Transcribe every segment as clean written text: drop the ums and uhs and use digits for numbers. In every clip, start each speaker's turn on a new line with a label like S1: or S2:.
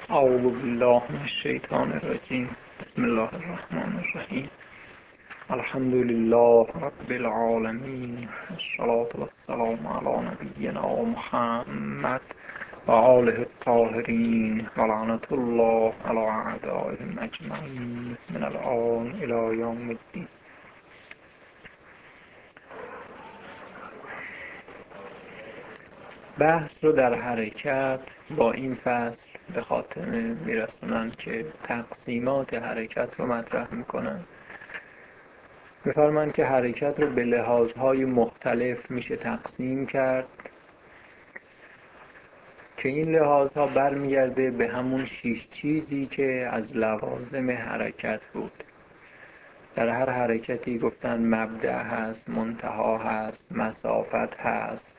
S1: اعوذ بالله من الشیطان الرجیم. بسم الله الرحمن الرحیم. الحمد لله رب العالمین، الصلاة والسلام علی نبینا محمد و آله الطاهرین و لعنة الله علی اعدائهم اجمعین من الآن الی یوم الدین. بحث رو در حرکت با این فصل به خاتمه میرسونن که تقسیمات حرکت رو مطرح میکنن. می‌فرمایند که حرکت رو به لحاظهای مختلف میشه تقسیم کرد که این لحاظها برمیگرده به همون 6 چیزی که از لوازم حرکت بود. در هر حرکتی گفتن مبدأ هست، منتها هست، مسافت هست،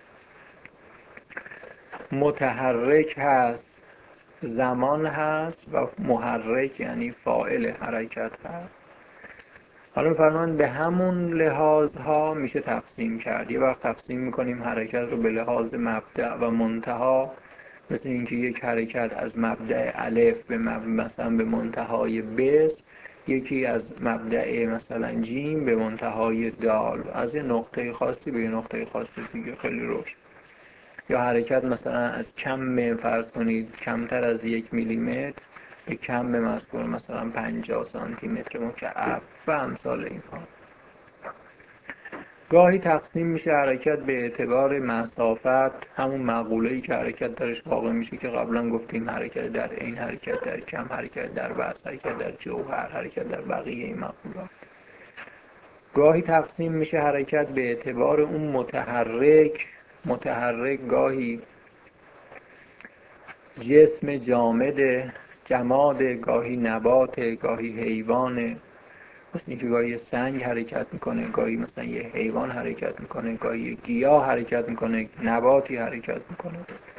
S1: متحرک هست، زمان هست و محرک یعنی فاعل حرکت هست. حالا می‌فرمایند به همون لحاظها میشه تقسیم کرد. یه وقت تقسیم میکنیم حرکت رو به لحاظ مبدأ و منتها، مثل اینکه یک حرکت از مبدأ الف به مثلا به منتهای ب، یکی از مبدأ مثلا جیم به منتهای دال، از یه نقطه خاصی به یه نقطه خاصی دیگه، خیلی روشن. یا حرکت مثلا از کم، فرض کنید کمتر از 1 میلیمتر به کم مذکور مثلا 50 سانتی متر مکعب و امثال اینها. گاهی تقسیم میشه حرکت به اعتبار مسافت، همون مقوله‌ای که حرکت درش واقع میشه که قبلا گفتیم، حرکت در عین، حرکت در کم، حرکت در وزن، حرکت در جوهر، حرکت در بقیه این مقولات. گاهی تقسیم میشه حرکت به اعتبار اون متحرک گاهی جسم جماد، گاهی نبات، گاهی حیوانه. مثل اینکه گاهی سنگ حرکت میکنه، گاهی مثلا یه حیوان حرکت میکنه، گاهی گیاه حرکت میکنه، نباتی حرکت میکنه.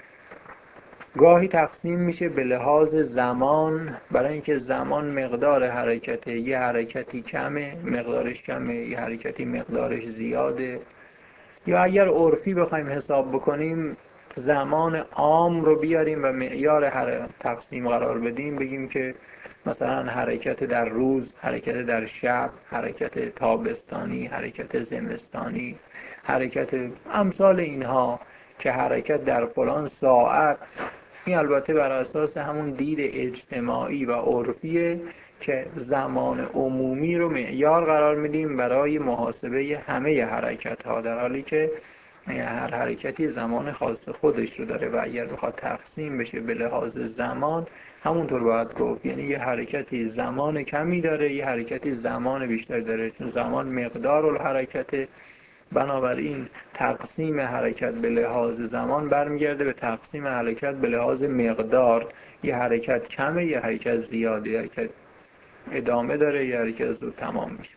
S1: گاهی تقسیم میشه به لحاظ زمان، برای اینکه زمان مقدار حرکته، یه حرکتی کمه مقدارش کمه، یه حرکتی مقدارش زیاده. یا اگر عرفی بخوایم حساب بکنیم، زمان عام رو بیاریم و معیار هر تقسیم قرار بدیم، بگیم که مثلا حرکت در روز، حرکت در شب، حرکت تابستانی، حرکت زمستانی، حرکت امثال اینها، که حرکت در فلان ساعت. این البته بر اساس همون دید اجتماعی و عرفیه که زمان عمومی رو معیار قرار میدیم برای محاسبه همه حرکت ها، در حالی که هر حرکتی زمان خاص خودش رو داره و اگر بخواد تقسیم بشه به لحاظ زمان، همونطور باید گفت، یعنی یه حرکتی زمان کمی داره، یه حرکتی زمان بیشتر داره، چون زمان مقدار الحرکته. بنابراین تقسیم حرکت به لحاظ زمان برمیگرده به تقسیم حرکت به لحاظ مقدار. یه حرکت کمه، یه حرکت زیاده، یه حرکت ادامه داره، یه حرکت زود تمام میشه.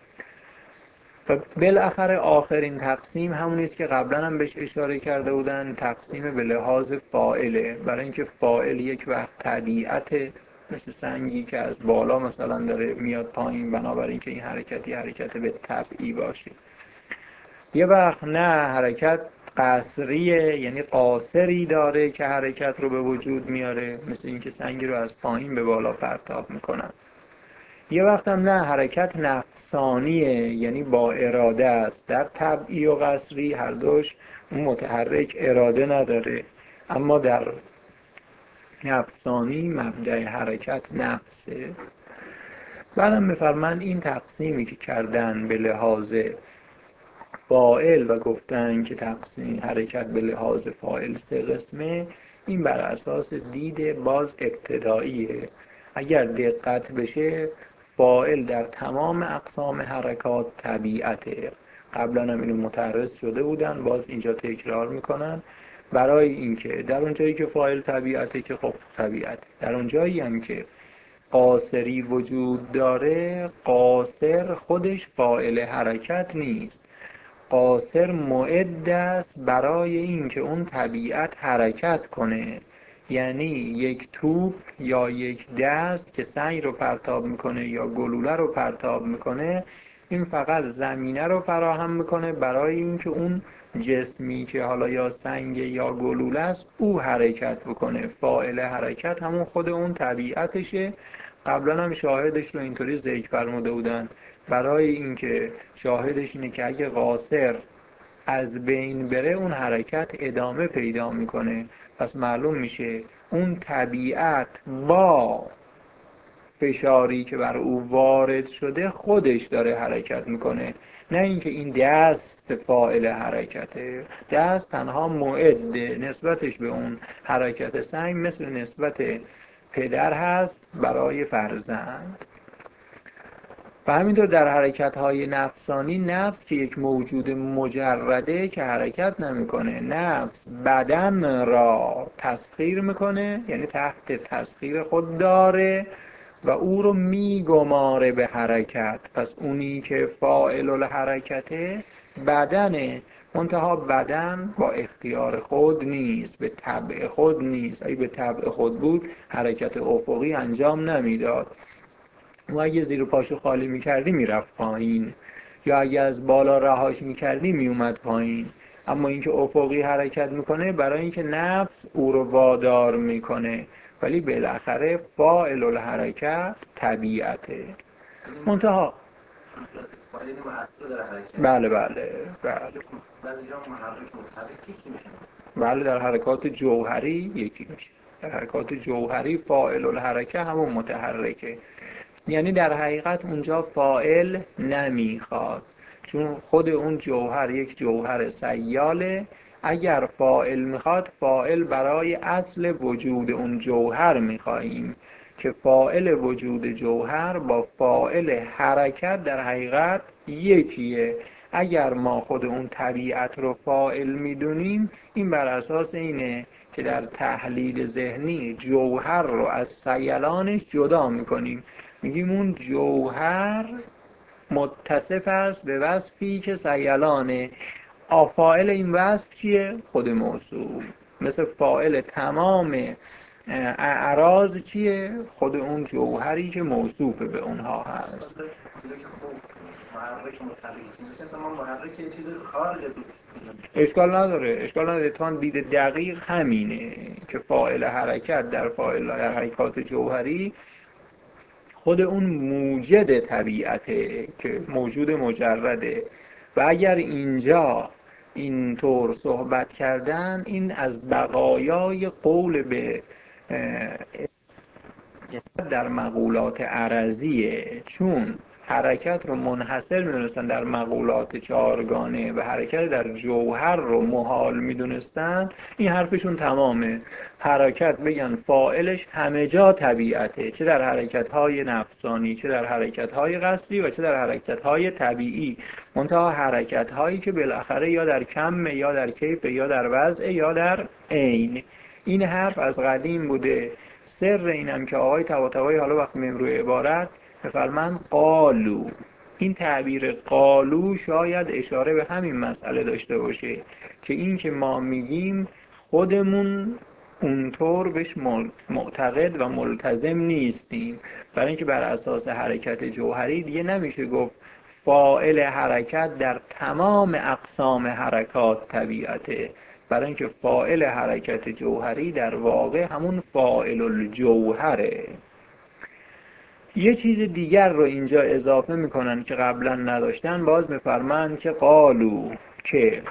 S1: و بالاخره آخرین تقسیم همونیست که قبلا هم بهش اشاره کرده بودن، تقسیم به لحاظ فاعله. برای اینکه فاعل یک وقت طبیعت، مثل سنگی که از بالا مثلا داره میاد پایین، بنابراین که این حرکت به طبعی باشه. یه وقت نه، حرکت قصریه، یعنی قاصری داره که حرکت رو به وجود میاره، مثل اینکه سنگی رو از پایین به بالا پرتاب میکنن. یه وقت هم نه، حرکت نفسانیه، یعنی با اراده است. در طبعی و قصری هر دوش اون متحرک اراده نداره، اما در نفسانی مبدأ حرکت نفسه. بعدم می‌فرمایند این تقسیمی که کردن به لحاظ فاعل و گفتن که تقسیم حرکت به لحاظ فاعل 3 قسمه، این بر اساس دید باز ابتداییه. اگر دقت بشه، فاعل در تمام اقسام حرکات طبیعته. قبلا هم اینو متعرض شده بودن، باز اینجا تکرار میکنن، برای اینکه در اون جایی که فاعل طبیعته که خب طبیعته، در اون جایی هم که قاصری وجود داره، قاصر خودش فاعل حرکت نیست. قاصر معد است برای اینکه اون طبیعت حرکت کنه. یعنی یک توپ یا یک دست که سنگ رو پرتاب میکنه یا گلوله رو پرتاب میکنه، این فقط زمینه رو فراهم میکنه برای اینکه اون جسمی که حالا یا سنگ یا گلوله است او حرکت بکنه. فاعل حرکت همون خود اون طبیعتشه. قبلا هم شاهدش رو اینطوری ذکر فرموده بودن، برای اینکه شاهدش اینه که اگه قاصر از بین بره اون حرکت ادامه پیدا میکنه. پس معلوم میشه اون طبیعت با فشاری که بر او وارد شده خودش داره حرکت میکنه، نه اینکه این دست فاعل حرکته. دست تنها معد نسبتش به اون حرکت سنگ مثل نسبت پدر هست برای فرزند. و همینطور در حرکت‌های نفسانی، نفس که یک موجود مجرده که حرکت نمی‌کنه، نفس بدن را تسخیر می‌کنه، یعنی تحت تسخیر خود داره و او رو میگماره به حرکت. پس اونی که فاعل الحرکته بدنه، منتها بدن با اختیار خود نیست، به طبع خود نیست. اگه به طبع خود بود حرکت افقی انجام نمیداد. و اگه زیر پاشو خالی میکردی میرفت پایین، یا اگه از بالا رهاش میکردی میومد پایین. اما اینکه افقی حرکت میکنه برای اینکه نفس او رو وادار میکنه، ولی بالاخره فاعل الحرکت طبیعته. منتها بله بله در حرکات جوهری یکی میشه. در حرکات جوهری فاعل الحرکه همون متحرکه، یعنی در حقیقت اونجا فاعل نمیخواد، چون خود اون جوهر یک جوهر سیاله. اگر فاعل میخواد، فاعل برای اصل وجود اون جوهر میخواییم که فاعل وجود جوهر با فاعل حرکت در حقیقت یکیه. اگر ما خود اون طبیعت رو فاعل میدونیم، این بر اساس اینه که در تحلیل ذهنی جوهر رو از سیلانش جدا میکنیم. میگیم اون جوهر متصف است به وصفی که سیلانه. فاعل این وصف چیه؟ خود موصوف. مثل فاعل تمام اعراض چیه؟ خود اون جوهری که موصوف به اونها هست. اشکال نداره اتفاقاً دید دقیق همینه که فاعل حرکت در حرکات جوهری خود اون موجد طبیعته که موجود مجرده. و اگر اینجا اینطور صحبت کردن، این از بقایای قول به در مقولات عرضیه، چون حرکت رو منحصر میدونستن در مقولات چهارگانه و حرکت در جوهر رو محال میدونستن. این حرفشون تمامه. حرکت بگن فاعلش همه جا طبیعته، چه در حرکت‌های نفسانی، چه در حرکت‌های قصدی و چه در حرکت‌های طبیعی. منتها حرکت‌هایی که بالاخره یا در کم یا در کیف یا در وضع یا در عین. این حرف از قدیم بوده. سر اینم که آقای طباطبایی حالا وقتی میریم روی عبارت بفرمند قالو، این تعبیر قالو شاید اشاره به همین مسئله داشته باشه که این که ما میگیم خودمون اونطور بهش معتقد و ملتزم نیستیم، برای اینکه بر اساس حرکت جوهری دیگه نمیشه گفت فاعل حرکت در تمام اقسام حرکات طبیعته، برای اینکه فاعل حرکت جوهری در واقع همون فاعل الجوهره. یه چیز دیگر رو اینجا اضافه میکنن که قبلا نداشتن. باز میفرمند که قالو که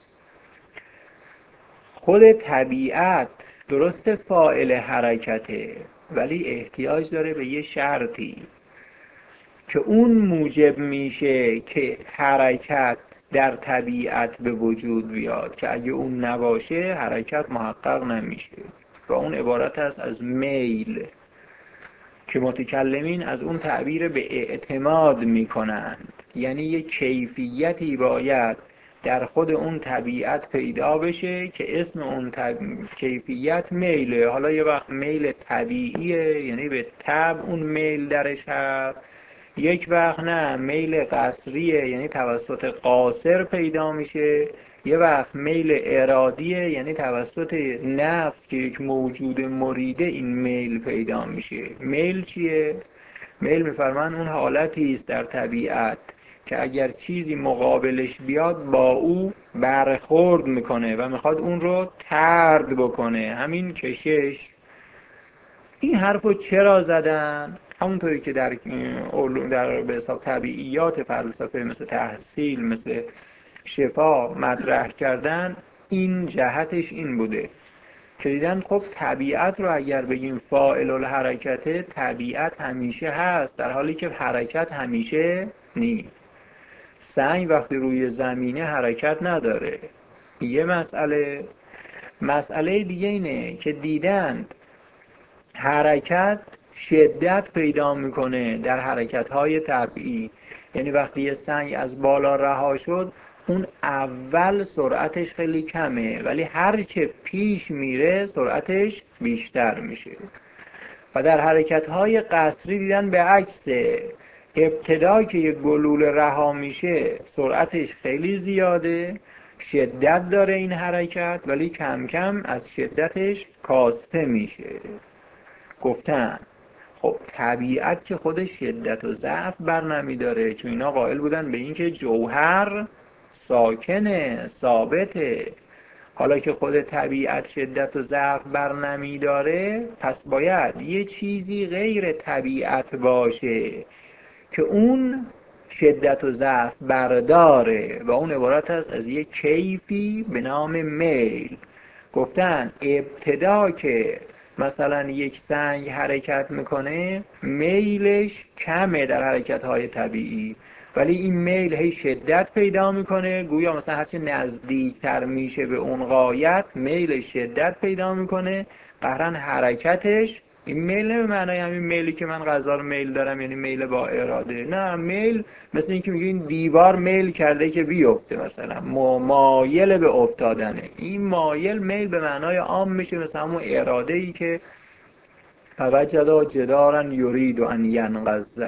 S1: خود طبیعت درست فاعل حرکته، ولی احتیاج داره به یه شرطی که اون موجب میشه که حرکت در طبیعت به وجود بیاد، که اگه اون نباشه حرکت محقق نمیشه. و اون عبارت است از میل که متکلمین از اون تعبیر به اعتماد میکنند. یعنی یه کیفیتی باید در خود اون طبیعت پیدا بشه که اسم اون کیفیت میله. حالا یه وقت میل طبیعیه، یعنی به طبع اون میل درش هست. یک وقت نه، میل قصریه، یعنی توسط قاصر پیدا میشه. یه وقت میل ارادیه، یعنی توسط نفس که یک موجود مریده این میل پیدا میشه. میل چیه؟ میل میفرمان اون حالتی است در طبیعت که اگر چیزی مقابلش بیاد با او برخورد میکنه و میخواد اون رو طرد بکنه. همین کشش. این حرفو چرا زدن؟ همونطوری که در به حساب طبیعیات فلسفه مثل تحصیل، مثل شفا مطرح کردن، این جهتش این بوده که دیدن خب طبیعت رو اگر بگیم فاعل الحرکته، طبیعت همیشه هست در حالی که حرکت همیشه نیست. سنگ وقتی روی زمینه حرکت نداره. یه مسئله دیگه اینه که دیدند حرکت شدت پیدا میکنه در حرکت‌های طبیعی. یعنی وقتی یه سنگ از بالا رها شد، اون اول سرعتش خیلی کمه ولی هر چه پیش میره سرعتش بیشتر میشه. و در حرکت‌های قصری دیدن به عکسه، ابتدا که یه گلوله رها میشه سرعتش خیلی زیاده، شدت داره این حرکت، ولی کم کم از شدتش کاسته میشه. گفتن خب طبیعت که خودش شدت و ضعف بر نمی داره، چون اینا قائل بودن به این که جوهر ساکنه، ثابته. حالا که خود طبیعت شدت و ضعف بر نمی داره، پس باید یه چیزی غیر طبیعت باشه که اون شدت و ضعف برداره و اون عبارت است از یک کیفی به نام میل. گفتن ابتدا که مثلا یک سنگ حرکت میکنه میلش کمه در حرکت‌های طبیعی، ولی این میل هی شدت پیدا میکنه، گویا مثلا هرچی نزدیکتر میشه به اون غایت میل شدت پیدا میکنه، قهرن حرکتش این میل نه به معنای همین میلی که من غذا رو میل دارم یعنی میل با اراده، نه، میل مثل این که میگه این دیوار میل کرده که بیفته، مثلا مایل به افتادنه. این مایل میل به معنای عام میشه مثلا همون اراده ای که فوجد جدارا یرید ان ینقض.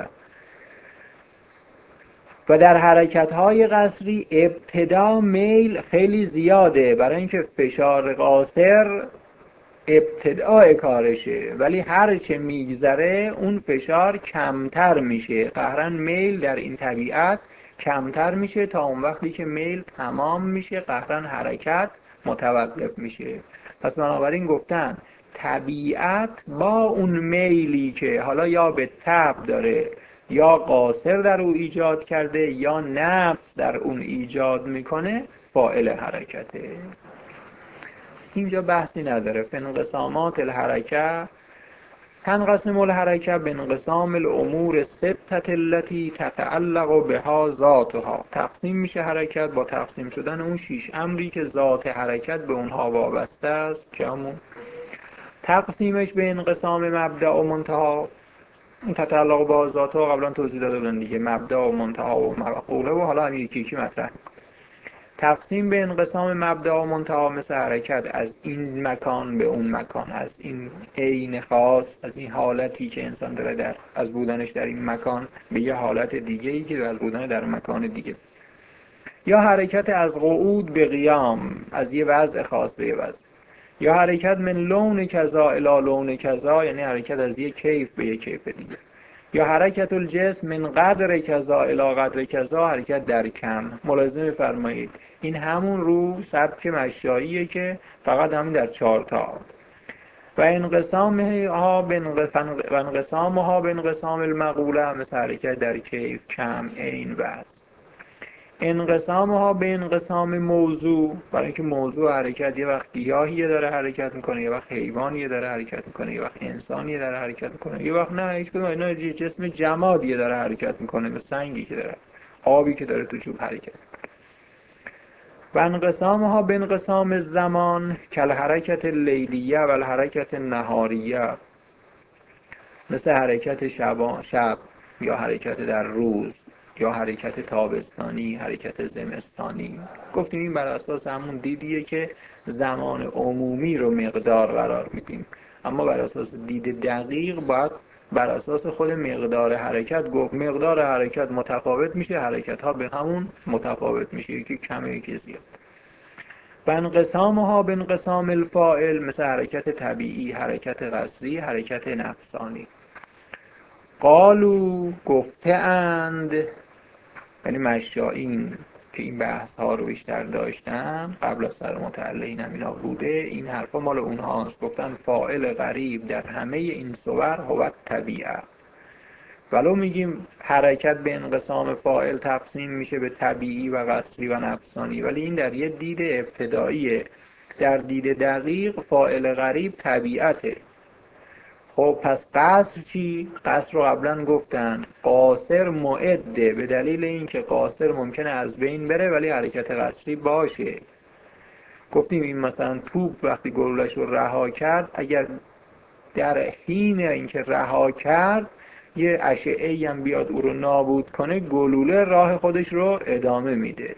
S1: و در حرکت‌های قصری ابتدا میل خیلی زیاده برای اینکه فشار قاصر ابتداء کارشه، ولی هر چه میگذره اون فشار کمتر میشه، قهرن میل در این طبیعت کمتر میشه تا اون وقتی که میل تمام میشه قهرن حرکت متوقف میشه. پس بنابراین گفتن طبیعت با اون میلی که حالا یا به طبع داره یا قاصر در او ایجاد کرده یا نفس در اون ایجاد میکنه فاعل حرکته. اینجا بحثی نداره. فانقسامات الحرکه تنقسم الحرکه به انقسام الامور ستة التي تتعلق بها ذاتها. تقسیم میشه حرکت با تقسیم شدن اون 6 امری که ذات حرکت به اونها وابسته است، که همون تقسیمش به انقسام مبدأ و منتها. این تتعلق با ذاتها قبلا توضیح داده بودن دیگه، مبدأ و منتها و مقوله، و حالا همین یکی مطرح. تقسیم به انقسام مبدأ و منتها مثل حرکت از این مکان به اون مکان، از این عین خاص، از این حالتی که انسان داره از بودنش در این مکان به یه حالت دیگه ای که از بودن در مکان دیگه. یا حرکت از قعود به قیام، از یه وضع خاص به یه وضع. یا حرکت من لون کذا الی لون کذا، یعنی حرکت از یه کیف به یه کیف دیگه. یا حرکت الجسم من قدر کذا الی قدر کذا، حرکت در کم. ملاحظه فرمایید این همون رو سبک مشاییه که فقط همین در 4 تا. و انقسامها به انقسام المقوله مثل حرکت در کیف، کم، عین و انقسامها به انقسام موضوع، برای اینکه موضوع حرکت یه وقت گیاهیه داره حرکت میکنه، یه وقت حیوانیه داره حرکت میکنه، یه وقت انسانیه داره حرکت میکنه، یه وقت نه هیچ کدوم اینا جسم جمادیه داره حرکت میکنه، مثل سنگی که داره، آبی که داره تو چوب حرکت میکنه. و انقسامها به انقسام زمان کل حرکت لیلیه و حرکت نهاریه، مثل حرکت شب یا حرکت در روز یا حرکت تابستانی، حرکت زمستانی. گفتیم این بر اساس همون دیدیه که زمان عمومی رو مقدار قرار میدیم، اما بر اساس دید دقیق باید بر اساس خود مقدار حرکت گفت. مقدار حرکت متفاوت میشه، حرکت ها به همون متفاوت میشه، یکی کمه یکی زیاد. و انقسامها به انقسام الفاعل مثل حرکت طبیعی، حرکت قصری، حرکت نفسانی. قالو گفته اند یعنی مشایین که این بحث ها رو بیشتر داشتن قبل از سر متعلقین هم اینا بوده، این حرفا مال اونهاست. گفتن فاعل غریب در همه این صور هو طبیعه. ولو میگیم حرکت به انقسام فاعل تقسیم میشه به طبیعی و قصری و نفسانی، ولی این در یه دید ابتداییه. در دید دقیق فاعل غریب طبیعته. خب پس قصر چی؟ قصر رو قبلا گفتن قاصر معده، به دلیل اینکه قاصر ممکنه از بین بره ولی حرکت قصری باشه. گفتیم این مثلا توپ وقتی گلولش رو رها کرد، اگر در حین اینکه رها کرد یه اشعه‌ای هم بیاد او رو نابود کنه، گلوله راه خودش رو ادامه میده.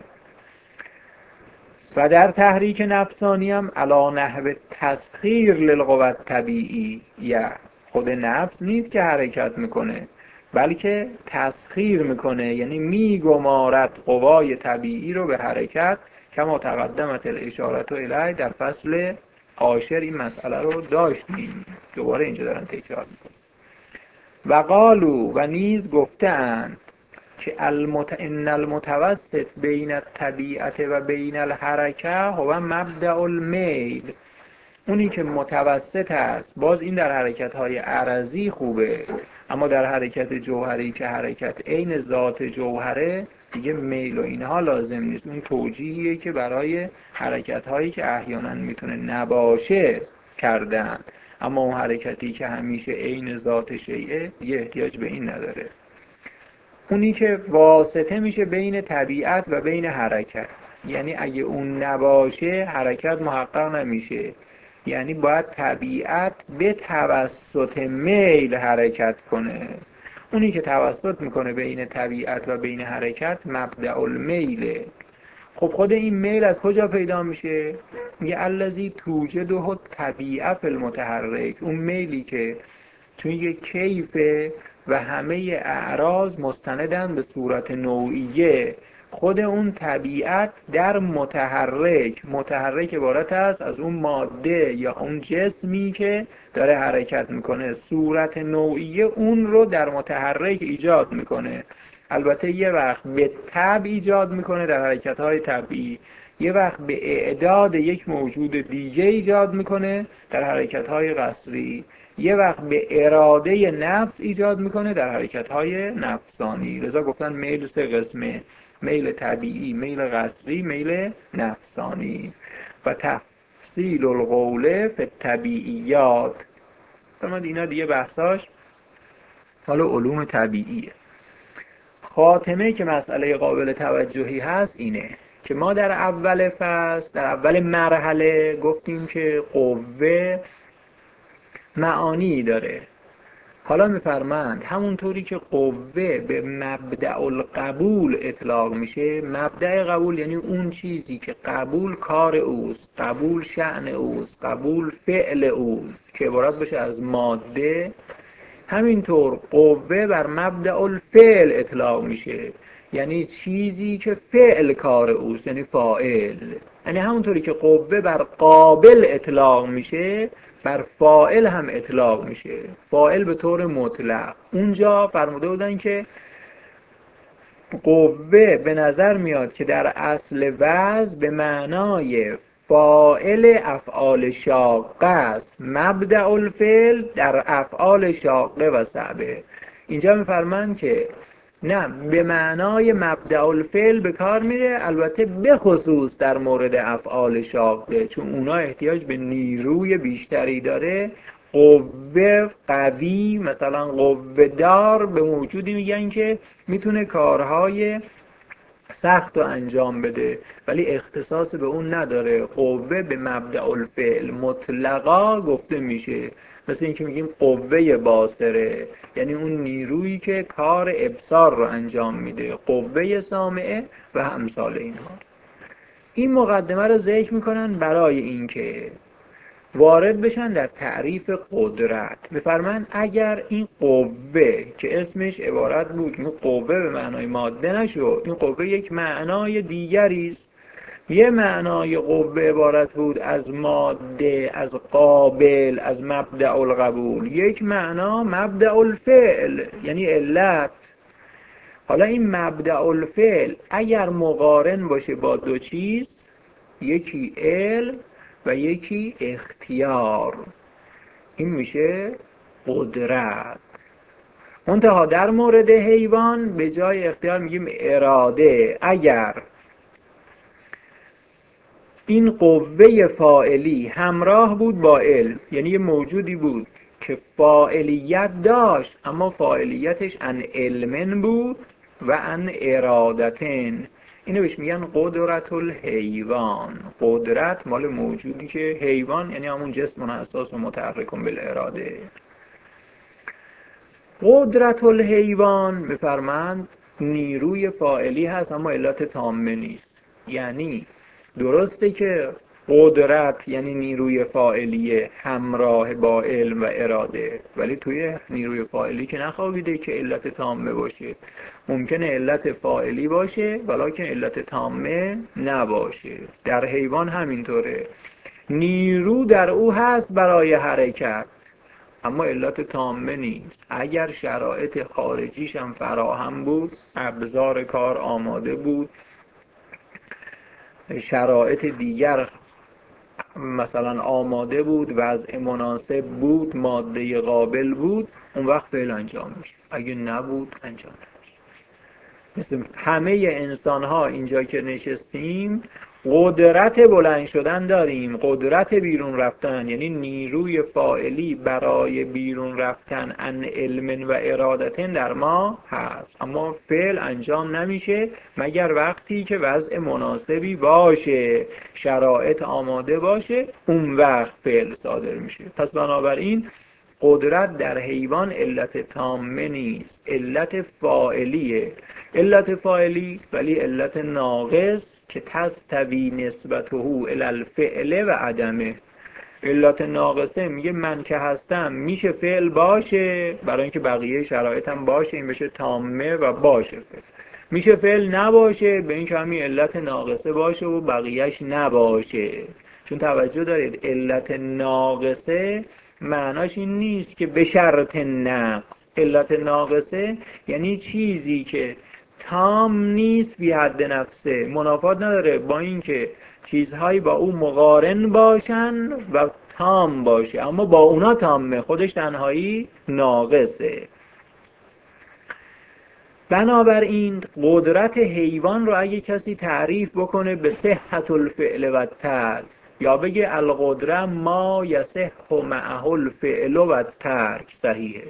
S1: و در تحریک نفسانی هم علی نحو تسخیر للقوة طبیعی، یا خود نفس نیست که حرکت میکنه بلکه تسخیر میکنه، یعنی میگمارد قوای طبیعی رو به حرکت. کما تقدمت الاشارة الیه، در فصل عاشر این مسئله رو داشتیم، دوباره اینجا دارن تکرار میکنن. و قالوا، و نیز گفتند که ان المتوسط بین الطبیعت و بین الحرکه هو مبدأ المیل. اونی که متوسط است، باز این در حرکت های عرضی خوبه، اما در حرکت جوهری که حرکت عین ذات جوهره دیگه میل و اینها لازم نیست. اون توجیهیه که برای حرکت هایی که احیانا میتونه نباشه کردن، اما اون حرکتی که همیشه عین ذات شیء دیگه احتیاج به این نداره. اونی که واسطه میشه بین طبیعت و بین حرکت، یعنی اگه اون نباشه حرکت محقق نمیشه، یعنی باید طبیعت به توسط میل حرکت کنه. اونی که توسط میکنه بین طبیعت و بین حرکت مبدأ المیله. خب خود این میل از کجا پیدا میشه؟ میگه الذی توجده طبیعه فی المتحرک. اون میلی که توی یک کیفه و همه اعراض مستندن به صورت نوعیه، خود اون طبیعت در متحرک عبارت است از اون ماده یا اون جسمی که داره حرکت میکنه. صورت نوعیه اون رو در متحرک ایجاد میکنه. البته یه وقت به تبع ایجاد میکنه در حرکت‌های طبیعی، یه وقت به اعداد یک موجود دیگه ایجاد میکنه در حرکت‌های قصری، یه وقت به اراده نفس ایجاد میکنه در حرکت‌های نفسانی. لذا گفتن میل سه قسمه: میل طبیعی، میل قصری، میل نفسانی. و تفصیل القول فی الطبیعیات. فرمود اینا دیگه بحثاش حالا علوم طبیعیه. خاتمه که مسئله قابل توجهی هست اینه که ما در اول فصل، در اول مرحله گفتیم که قوه معانی داره. حالا میفرمند همونطوری که قوه به مبدأ القبول اطلاق میشه. مبدأ قبول یعنی اون چیزی که قبول کار اوست، قبول شأن اوست، قبول فعل اوست، که عبارت بشه از ماده. همینطور قوه بر مبدأ الفعل اطلاق میشه، یعنی چیزی که فعل کار اوست، یعنی فاعل. یعنی همونطوری که قوه بر قابل اطلاق میشه، بر فاعل هم اطلاق میشه. فاعل به طور مطلق. اونجا فرموده بودن که قوه به نظر میاد که در اصل وضع به معنای فاعل افعال شاقه است. مبدأ الفعل در افعال شاقه و صعبه. اینجا میفرمایند که نه، به معنای مبدأ الفعل به کار میره، البته به خصوص در مورد افعال شاقه، چون اونا احتیاج به نیروی بیشتری داره. قوه قوی، مثلا قوه دار، به موجودی میگن که میتونه کارهای سخت رو انجام بده ولی اختصاص به اون نداره. قوه به مبدأ الفعل مطلقا گفته میشه. مثل اینکه میگیم قوه باصره، یعنی اون نیرویی که کار ابصار رو انجام میده. قوه سامعه و همثال اینها. این مقدمه رو ذکر میکنن برای اینکه وارد بشن در تعریف قدرت. بفرمایند اگر این قوه که اسمش عبارت بود، این قوه به معنای ماده نشد، این قوه یک معنای دیگری است. یه معنای قوه عبارت بود از ماده، از قابل، از مبدأ القبول. یک معنا مبدأ الفعل، یعنی علت. حالا این مبدأ الفعل اگر مقارن باشه با دو چیز، یکی علم و یکی اختیار، این میشه قدرت. منتها در مورد حیوان به جای اختیار میگیم اراده. اگر این قوه فاعلی همراه بود با علم، یعنی یه موجودی بود که فاعلیت داشت اما فاعلیتش عن علم بود و عن ارادتن، اینو بهش میگن قدرت الحیوان. قدرت مال موجودی که حیوان یعنی همون جسم حساس و متحرک بالاراده. قدرت الحیوان میفرمند نیروی فاعلی هست اما علت تامه نیست. یعنی درسته که قدرت یعنی نیروی فاعلی همراه با علم و اراده، ولی توی نیروی فاعلی که نخوابیده که علت تامه باشه. ممکنه علت فاعلی باشه ولیکن علت تامه نباشه. در حیوان همینطوره، نیرو در او هست برای حرکت اما علت تامه نیست. اگر شرایط خارجیش هم فراهم بود، ابزار کار آماده بود، شرایط دیگر مثلا آماده بود، وضع مناسب بود، ماده قابل بود، اون وقت فعل انجام میشه. اگه نبود انجام نمیشه. مثل همه انسان ها اینجا که نشستیم قدرت بلند شدن داریم، قدرت بیرون رفتن، یعنی نیروی فاعلی برای بیرون رفتن عن علم و ارادتن در ما هست، اما فعل انجام نمیشه مگر وقتی که وضع مناسبی باشه، شرایط آماده باشه، اون وقت فعل صادر میشه. پس بنابراین قدرت در حیوان علت تامه نیست، علت فاعلیه. علت فاعلی ولی علت ناقص که تستوی نسبته الی الفعل و عدمه. علت ناقصه میگه من که هستم میشه فعل باشه برای اینکه بقیه شرایطم باشه، این بشه تامه و باشه فعل. میشه فعل نباشه به این که همین علت ناقصه باشه و بقیهش نباشه. چون توجه دارید علت ناقصه معناش این نیست که به شرط نقص. علت ناقصه یعنی چیزی که تام نیست بی حد نفسه، منافات نداره با اینکه چیزهایی با او مقارن باشن و تام باشه، اما با اونا تامه، خودش تنهایی ناقصه. بنابراین قدرت حیوان رو اگه کسی تعریف بکنه به صحت الفعل و ترک، یا بگه القدره ما یصح معه الفعل و ترک، صحیحه.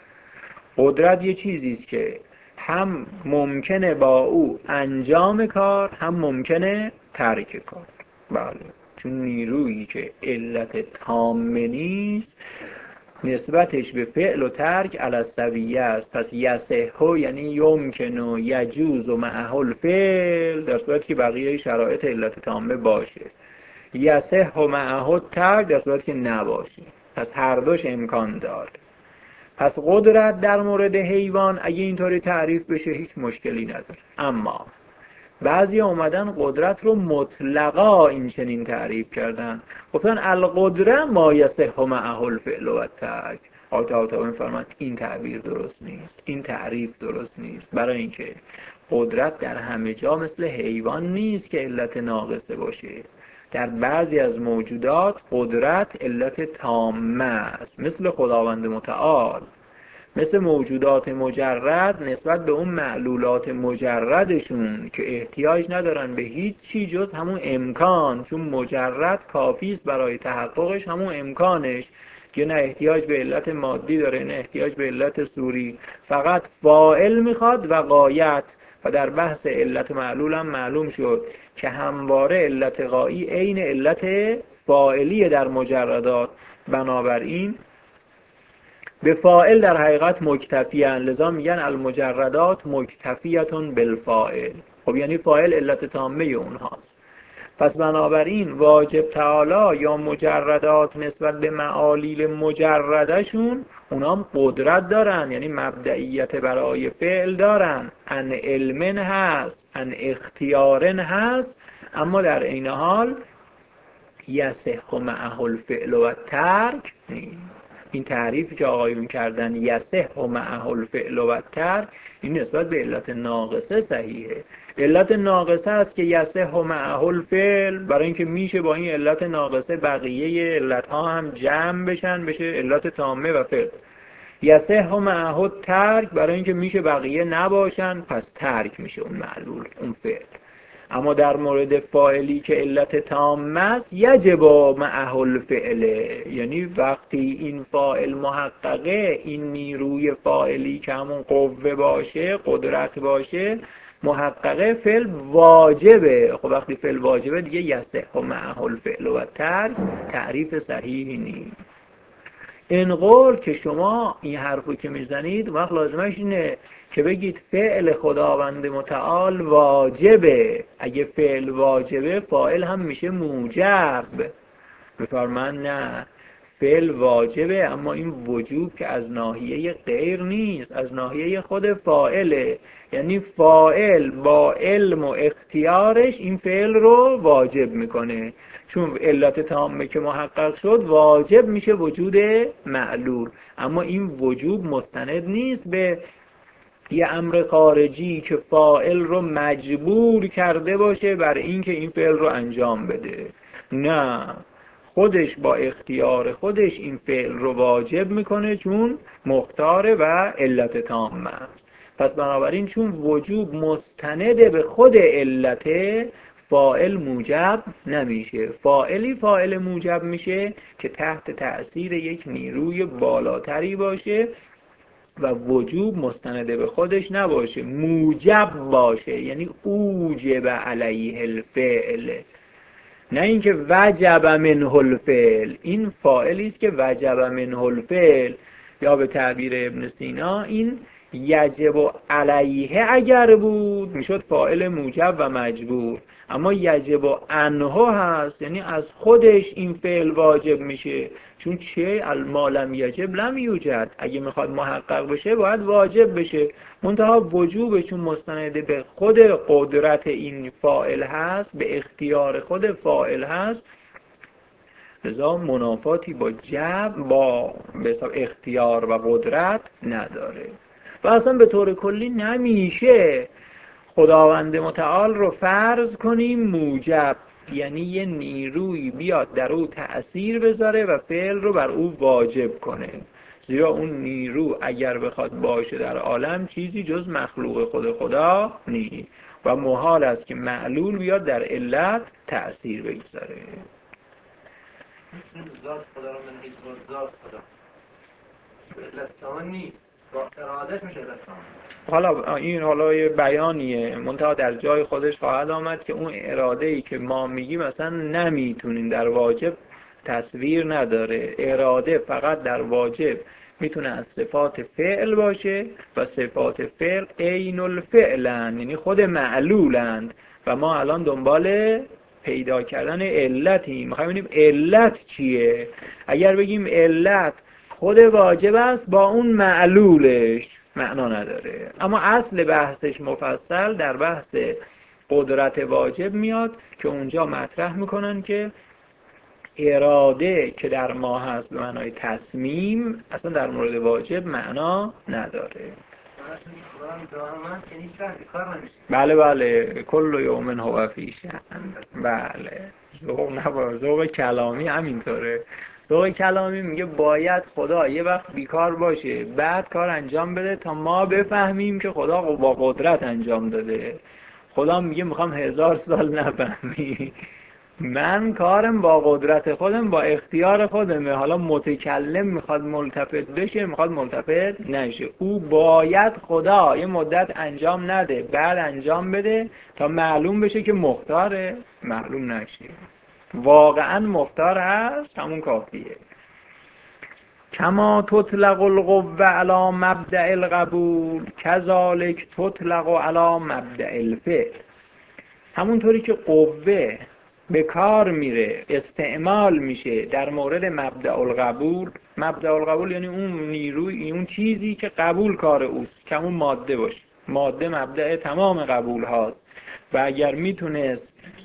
S1: قدرت یه چیزیست که هم ممکنه با او انجام کار هم ممکنه ترک کار. بله، چون نیرویی که علت تامه نیست نسبتش به فعل و ترک علی السویه است. پس یصح یعنی یمکن و یجوز و معه الفعل در صورتی که بقیه شرایط علت تامه باشه، یصح و معه ترک در صورتی که نباشه. پس هر دوش امکان داره. پس قدرت در مورد حیوان اگه اینطوری تعریف بشه هیچ مشکلی نداره. اما بعضی اومدن قدرت رو مطلقا این چنین تعریف کردن، گفتن القدره ما یصح معه الفعل و الترک. آقا میفرماید این تعبیر درست نیست، این تعریف درست نیست، برای اینکه قدرت در همه جا مثل حیوان نیست که علت ناقصه باشه. در بعضی از موجودات قدرت علت تامه است، مثل خداوند متعال. مثل موجودات مجرد نسبت به اون معلولات مجردشون که احتیاج ندارن به هیچ چی جز همون امکان، چون مجرد کافی است برای تحققش همون امکانش، که نه احتیاج به علت مادی داره نه احتیاج به علت صوری، فقط فاعل میخواد و غایت. و در بحث علت معلول هم معلوم شد که همواره علت غایی عین علت فاعلی در مجردات، بنابراین به فاعل در حقیقت مکتفیان، لذا میگن المجردات مکتفیتون بالفاعل. خب یعنی فاعل علت تامه اونهاست. پس بنابراین واجب تعالی یا مجردات نسبت به معالیل مجردشون اونام قدرت دارن، یعنی مبدئیت برای فعل دارن، ان علمن هست، ان اختیارن هست، اما در این حال یصح معه الفعل و ترک نیست. این تعریفی که آقایون کردن یصح و معه الفعل و الترک، این نسبت به علت ناقصه صحیحه. علت ناقصه است که یصح و معه الفعل، برای اینکه میشه با این علت ناقصه بقیه علت ها هم جمع بشن بشه علت تامه و فعل. یصح و معه الترک، برای اینکه میشه بقیه نباشن پس ترک میشه اون معلول، اون فعل. اما در مورد فاعلی که علت تامه است یجب معه الفعل، یعنی وقتی این فاعل محققه، این نیروی فاعلی که همون قوه باشه، قدرت باشه، محققه، فعل واجبه. خب وقتی فعل واجبه دیگه یصح معه الفعل و الترک تعریف صحیحی نیست. این قول که شما این حرفو که میزنید وقت لازمش اینه که بگید فعل خداوند متعال واجبه. اگه فعل واجبه فاعل هم میشه موجب. بفرمان نه، فعل واجبه اما این وجوب که از ناحیه غیر نیست، از ناحیه خود فاعله. یعنی فاعل با علم و اختیارش این فعل رو واجب میکنه، چون علت تامه که محقق شد واجب میشه وجود معلول. اما این وجوب مستند نیست به یه امر خارجی که فاعل رو مجبور کرده باشه بر اینکه این فعل رو انجام بده. نه، خودش با اختیار خودش این فعل رو واجب میکنه چون مختاره و علت تامه است. پس بنابراین چون وجوب مستند به خود علت، فاعل موجب نمیشه. فاعلی فاعل موجب میشه که تحت تأثیر یک نیروی بالاتری باشه و وجوب مستند به خودش نباشه، موجب باشه، یعنی اوجب علیه الفعل، نه اینکه وجب منه الفعل. این فاعلی است که وجب منه الفعل، یا به تعبیر ابن سینا این یجب علیه اگر بود میشد فاعل موجب و مجبور، اما یجب عنه هست، یعنی از خودش این فعل واجب میشه، چون چه ما لم یجب لم یوجد، اگه میخواد محقق بشه باید واجب بشه. منتها وجوبشون مستند به خود قدرت این فاعل هست، به اختیار خود فاعل هست، لذا منافاتی با با اختیار و قدرت نداره. و اصلا به طور کلی نمیشه خداوند متعال رو فرض کنیم موجب، یعنی یه نیروی بیاد در او تأثیر بذاره و فعل رو بر او واجب کنه، زیرا اون نیرو اگر بخواد باشه در عالم چیزی جز مخلوق خود خدا نیست و محال است که معلول بیاد در علت تأثیر بگذاره.
S2: ذات خدا رو من حیث ذات خدا علت تمام نیست، با ارادهش میشه علت تمام.
S1: حالا یه بیانیه، منتها در جای خودش خواهد آمد که اون اراده‌ای که ما میگیم مثلا نمیتونیم در واجب تصویر نداره. اراده فقط در واجب میتونه از صفات فعل باشه و صفات فعل عین الفعلن، یعنی خود معلولند و ما الان دنبال پیدا کردن علتیم، میخوایم ببینیم علت چیه. اگر بگیم علت خود واجب است با اون معلولش معنا نداره. اما اصل بحثش مفصل در بحث قدرت واجب میاد که اونجا مطرح میکنن که اراده که در ما هست به معنای تصمیم اصلا در مورد واجب معنا نداره. بله کل یوم هو فی شأن. بله ذوق کلامی همینطوره. ذوق کلامی میگه باید خدا یه وقت بیکار باشه بعد کار انجام بده تا ما بفهمیم که خدا با قدرت انجام داده. خدا میگه میخوام 1000 سال نفهمی، من کارم با قدرت خودم، با اختیار خودمه. حالا متکلم میخواد ملتفت بشه میخواد ملتفت نشه، او باید خدا یه مدت انجام نده بعد انجام بده تا معلوم بشه که مختاره. معلوم نشه واقعا مختار هست، همون کافیه. کما تطلق القوه علی مبدأ القبول کذالک تطلق علی مبدأ الفعل. همونطوری که قوه به کار میره، استعمال میشه در مورد مبدأ القبول. مبدأ القبول یعنی اون نیروی، اون چیزی که قبول کار اوست، که اون ماده باشه. ماده مبدأ تمام قبول هاست و اگر میتونست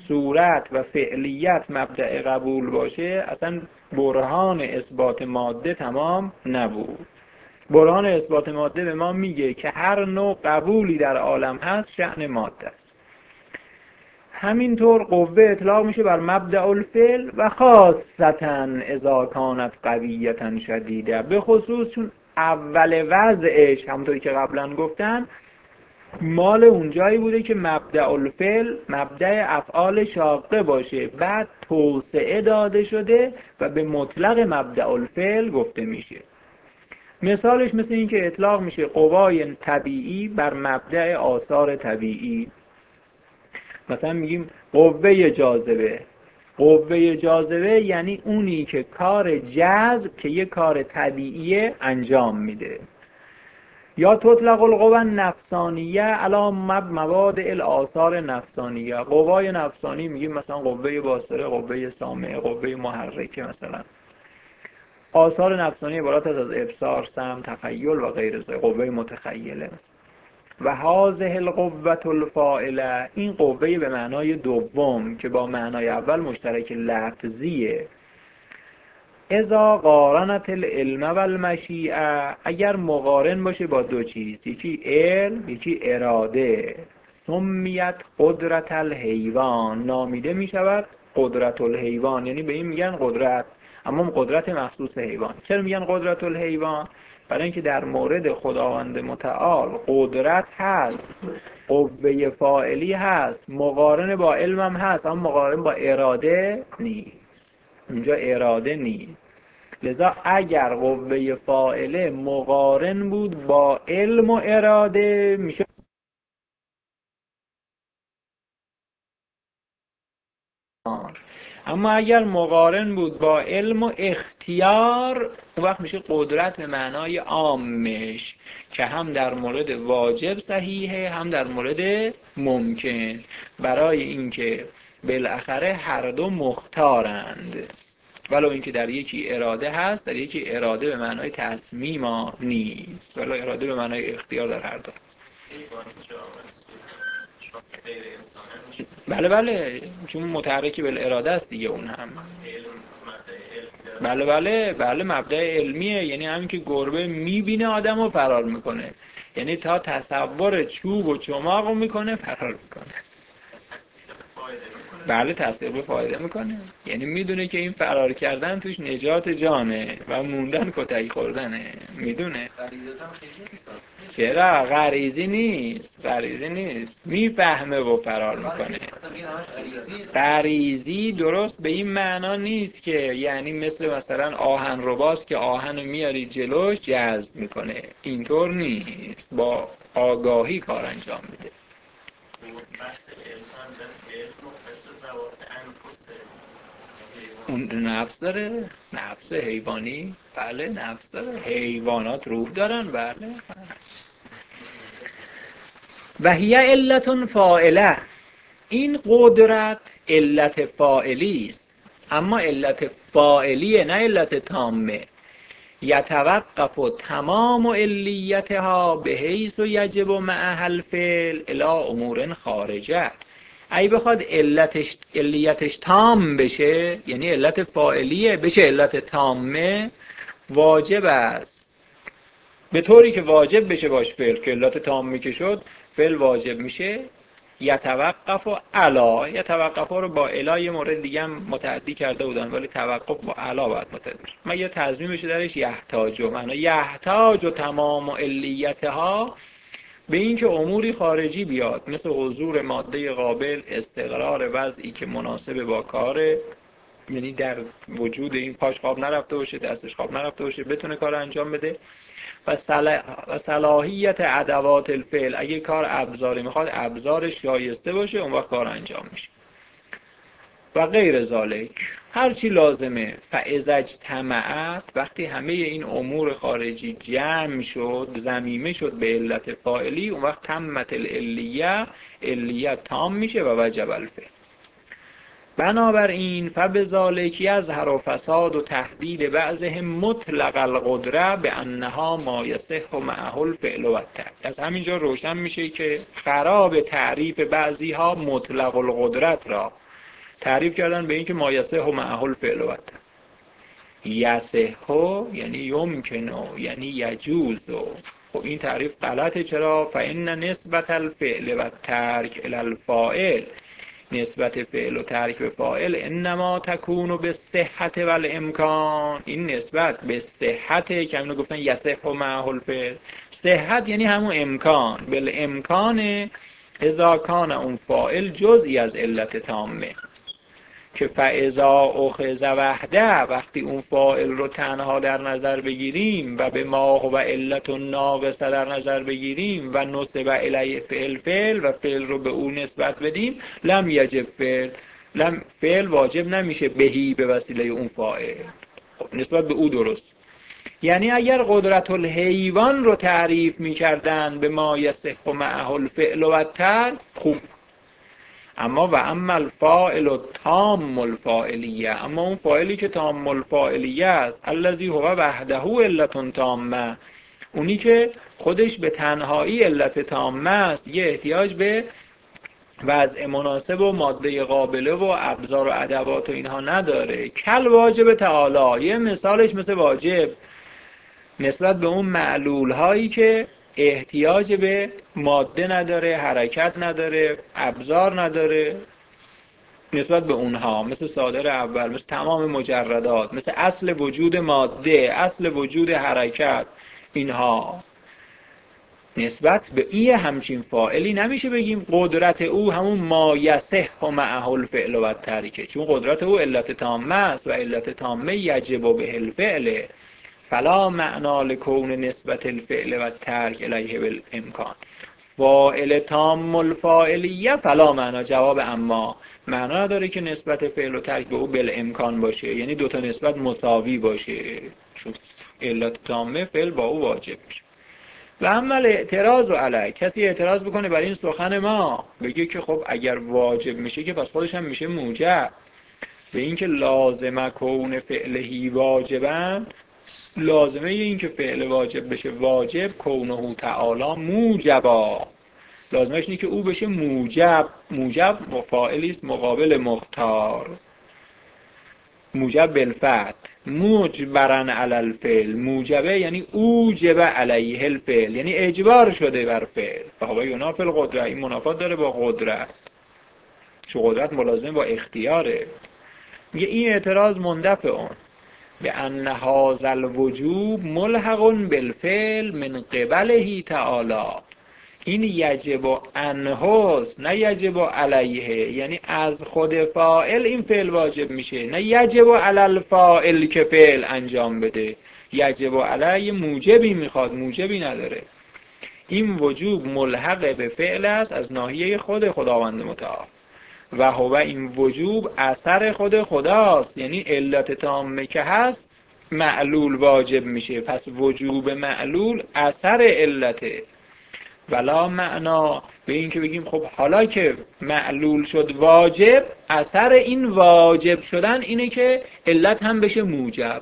S1: صورت و فعلیت مبدأ قبول باشه اصلا برهان اثبات ماده تمام نبود. برهان اثبات ماده به ما میگه که هر نوع قبولی در عالم هست شأن ماده است. همینطور قوه اطلاق میشه بر مبدأ الفعل و خاصتا اذا کانت قویتا شدیده، به خصوص چون اول وضعش همونطوری که قبلا گفتن مال اونجایی بوده که مبدأ الفعل مبدأ افعال شاقه باشه، بعد توسعه داده شده و به مطلق مبدأ الفعل گفته میشه. مثالش مثل این که اطلاق میشه قوای طبیعی بر مبدأ آثار طبیعی. مثلا میگیم قوه جاذبه. قوه جاذبه یعنی اونی که کار جذب که یه کار طبیعی انجام میده. یا تطلق القوه نفسانیه علی مواد الاثار نفسانیه. قوای نفسانی میگیم مثلا قوه باصره، قوه سامعه، قوه محرکه. مثلا آثار نفسانی عبارت از ابصار، سمع، تخیل و غیر ذلک، قوه متخیله. و هذه القوة الفاعله، این قوه به معنای دوم که با معنای اول مشترک لفظیه. اذا قارنت العلم و المشیئه، اگر مقارن باشه با دو چیز، یکی علم یکی اراده، سمیت قدرت الحیوان، نامیده می شود قدرت الحیوان. یعنی به این میگن قدرت، اما قدرت مخصوص حیوان. چرا میگن قدرت الحیوان؟ برای اینکه در مورد خداوند متعال قدرت هست، قوه فاعلی هست، مقارن با علمم هست، اما مقارن با اراده نیست. اینجا اراده نیست. لذا اگر قوه فاعله مقارن بود با علم و اراده میشه. اما اگر مقارن بود با علم و اختیار، اون وقت میشه قدرت به معنای عامش که هم در مورد واجب صحیحه هم در مورد ممکن، برای اینکه بالاخره هر دو مختارند. ولو اینکه در یکی اراده هست، در یکی اراده به معنای تصمیم نیست، ولو اراده به معنای اختیار در هر دو. بله چون متحرکی بالاراده است دیگه اون هم. بله مبدأ علمیه، یعنی همین که گربه میبینه آدم رو فرار میکنه، یعنی تا تصور چوب و چماق رو میکنه فرار میکنه. بله تصدیق به فایده میکنه، یعنی میدونه که این فرار کردن توش نجات جانه و موندن کتک خوردنه، میدونه. چرا؟ غریزی نیست میفهمه و فرار میکنه. غریزی درست به این معنا نیست که یعنی مثلا آهن رباست که آهن رو میاری جلوش جذب میکنه، اینطور نیست، با آگاهی کار انجام میده. اون نفس داره، نفس حیوانی، بله نفس داره، حیوانات روح دارن، بله. و هی علت فاعله، این قدرت علت فاعلی است، اما علت فاعلیه نه علت تامه. یتوقف تمام علیتها به حیث یجب معها الفعل الی امور خارجه. اگه بخواد علیتش تام بشه، یعنی علت فاعلیه بشه علت تامه، واجب است به طوری که واجب بشه باش فعل، که علت تامه که شد فعل واجب میشه. یتوقف علا، یتوقف رو با علا یه مورد دیگه هم متعدی کرده بودن، ولی توقف با علا باید متعدی. من یه تضمین بشه درش یحتاج، معنی یحتاج و تمام علیتها به این که اموری خارجی بیاد، مثل حضور ماده قابل، استقرار وضعی که مناسب با کاره، یعنی در وجود این پاش خواب نرفته باشه، دستش خواب نرفته باشه، بتونه کار انجام بده. و صلاحیت ادوات الفعل، اگه کار ابزاری میخواد ابزارش شایسته باشه، اون وقت کار انجام میشه. و غیر ذالک، هرچی لازمه. فاذا اجتمعت، وقتی همه این امور خارجی جمع شد، ضمیمه شد به علت فاعلی، اون وقت تمت العلیه، علیت تام میشه و وجب الفعل. بنابراین فبذالک یظهر فساد و تهدید بعضهم مطلق القدره به انها ما یصح معه الفعل و الترک. از همینجا روشن میشه که خراب تعریف بعضی ها مطلق القدرت را، تعریف کردن به این که ما یصح معه الفعل و الترک. یصح یعنی یمکنه، یعنی یجوز. خب این تعریف غلطه. چرا؟ فإن نسبت الفعل و الترک الی الفاعل، نسبت فعل و ترک به فاعل انما تکون به صحت و الامکان. این نسبت به صحت که همینو گفتن یصح معه الفعل، صحت یعنی همون امکان، بالامکان اذا کان اون فاعل جزئی از علت تامه، که فاذا اخذ وحده، وقتی اون فاعل رو تنها در نظر بگیریم و به ما هو علت ناقصه در نظر بگیریم و نسب الیه فعل و فعل رو به اون نسبت بدیم، لم یجب فعل واجب نمیشه بهی به وسیله اون فاعل. خب نسبت به او درست. یعنی اگر قدرت الحیوان رو تعریف می‌کردن به ما یصح معه الفعل و الترک، خوب. اما و اما الفاعل تام الفاعلیه، اما اون فاعلی که تام الفاعلیه است، الذی هو وحده علت تامه، اونی که خودش به تنهایی علت تامه است، یه احتیاج به وضع مناسب و ماده قابله و ابزار و ادوات و اینها نداره. کل واجب تعالی، یه مثالش مثل واجب نسبت به اون معلول هایی که احتیاج به ماده نداره، حرکت نداره، ابزار نداره، نسبت به اونها، مثل صادر اول، مثل تمام مجردات، مثل اصل وجود ماده، اصل وجود حرکت، اینها نسبت به این همچین فاعلی نمیشه بگیم قدرت او همون ما یصح معه الفعل و الترک، چون قدرت او علت تامه است و علت تامه یجب به الفعل، فلا معنا لکون نسبت الفعل و الترک الیه بالامکان. فاعل تام الفاعلیه فلا معنا، جواب اما معنا نداره که نسبت فعل و ترک به او بالامکان باشه، یعنی دوتا نسبت مساوی باشه، چون علت تامه فعل با او واجب میشه. و اما اعتراض علیه، کسی اعتراض بکنه بر این سخن ما، بگه که خب اگر واجب میشه که پس خودش هم میشه موجب، به این که لازمه کون فعلهی واجبن، لازمه این که فعل واجب بشه واجب، کونه تعالی موجبا، لازمش اینه که او بشه موجب. موجب فاعلی است مقابل مختار، موجب بالفتح، مجبرن علی الفعل، موجبه یعنی اوجب علیه الفعل، یعنی اجبار شده بر فعل. فهو ینافی القدرت، این منافات داره با قدرت، چون قدرت ملازم با اختیاره. میگه این اعتراض مندفع اون به ان هذا الوجوب ملحق بالفعل من قبله تعالی، این یجب عنه نه یجب علیه، یعنی از خود فاعل این فعل واجب میشه، نه یجب علی الفاعل که فعل انجام بده. یجب علیه موجبی میخواد، موجبی نداره. این وجوب ملحق به فعل است از ناحیه خود خداوند متعال، و هو این وجوب اثر خود خداست، یعنی علت تامه که هست معلول واجب میشه، پس وجوب معلول اثر علته. ولا معنا به این که بگیم خب حالا که معلول شد واجب، اثر این واجب شدن اینه که علت هم بشه موجب.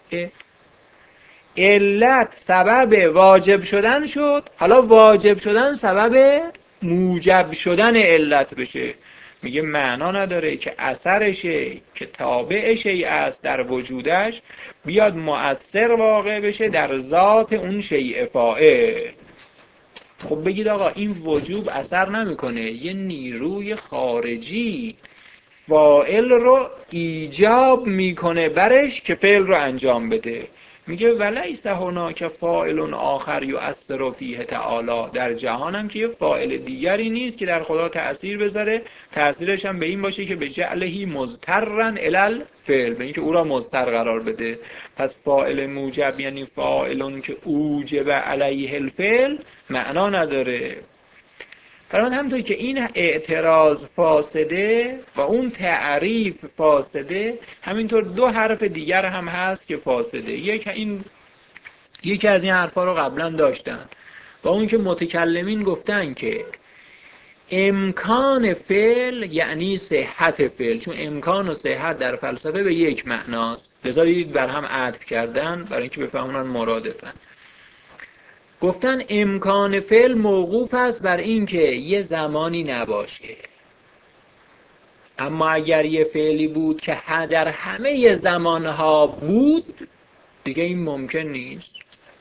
S1: علت سبب واجب شدن شد، حالا واجب شدن سبب موجب شدن علت بشه. میگه معنا نداره که اثرشه که تابع شیء است در وجودش بیاد مؤثر واقع بشه در ذات اون شیء فاعل. خب بگید آقا این وجوب اثر نمیکنه، یه نیروی خارجی فاعل رو ایجاب میکنه برش که فعل رو انجام بده. میگه ولیس هناک فاعل آخر یؤثر فیه تعالی، در جهان هم که یه فاعل دیگری نیست که در خدا تأثیر بذاره، تأثیرش هم به این باشه که به جعلهی مضطرن الی الفعل، به این که او را مضطر قرار بده. پس فاعل موجب یعنی فاعلون که اوجب علیه الفعل معنا نداره. فرمان همونطور که این اعتراض فاسده و اون تعریف فاسده، همینطور دو حرف دیگر هم هست که فاسده. یکی از این حرفا رو قبلا داشتن و اون که متکلمین گفتن که امکان فعل یعنی صحت فعل، چون امکان و صحت در فلسفه به یک معناست، لذا دید بر هم عطف کردن برای اینکه بفهمونن مرادفن. گفتن امکان فعل موقوف است بر این که یه زمانی نباشه. اما اگر یه فعلی بود که در همه زمانها بود، دیگه این ممکن نیست.